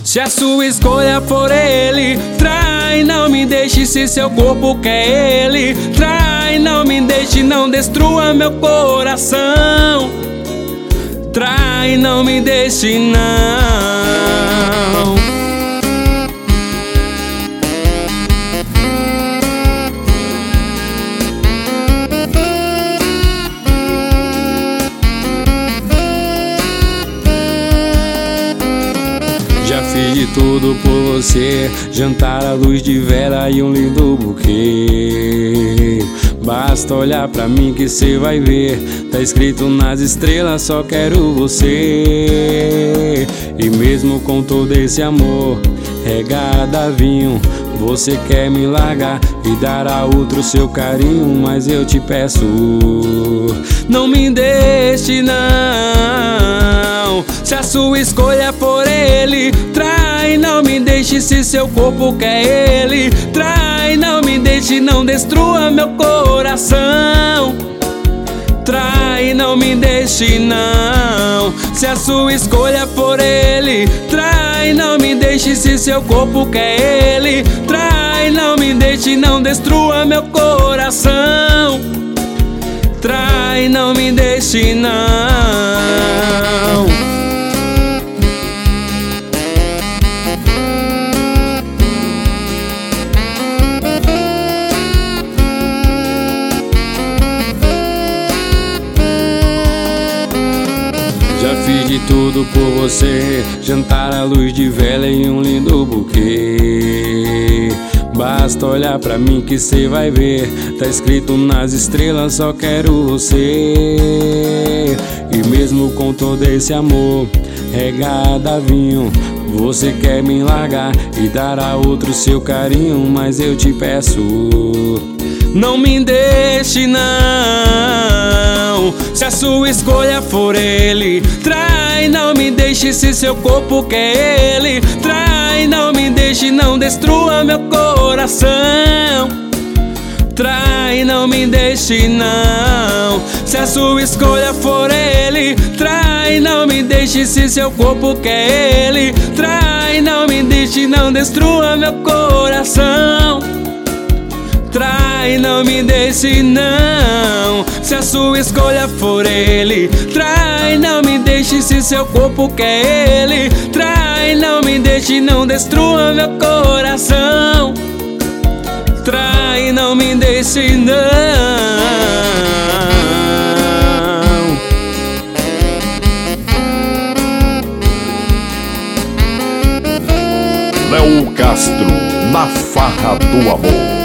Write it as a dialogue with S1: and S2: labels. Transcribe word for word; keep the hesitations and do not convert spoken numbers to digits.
S1: Se a sua escolha for ele, trai, não me deixe se seu corpo quer ele. Trai, não me deixe, não destrua meu coração. Trai, não me deixe não. Já fiz de tudo por você, jantar à luz de vela e um lindo buquê. Basta olhar pra mim que cê vai ver, tá escrito nas estrelas, só quero você. E mesmo com todo esse amor, regado a vinho, você quer me largar e dar a outro seu carinho. Mas eu te peço, não me deixe não. Se a sua escolha for ele, trai, não me deixe se seu corpo quer ele. Trai, não me deixe, não destrua meu coração. Trai, não me deixe não. Se a sua escolha for ele, trai, não me deixe se seu corpo quer ele. Trai, não me deixe, não destrua meu coração. Trai, não me deixe não. Já fiz de tudo por você, jantar à luz de vela e um lindo buquê. Basta olhar pra mim que cê vai ver, tá escrito nas estrelas, só quero você. E mesmo com todo esse amor, regado a vinho, você quer me largar e dar a outro seu carinho. Mas eu te peço, não me deixe não. Se a sua escolha for ele, trai, não me deixe se seu corpo quer ele. Trai, não me deixe, não destrua meu coração. Trai, não me deixe não. Se a sua escolha for ele, trai, não me deixe se seu corpo quer ele. Trai, não me deixe, não destrua meu coração. Trai, não me deixe não. Se a sua escolha for ele, trai, não me deixe se seu corpo quer ele. Trai, não me deixe, não destrua meu coração. Trai, não me deixe não.
S2: Léo Castro, na farra do amor.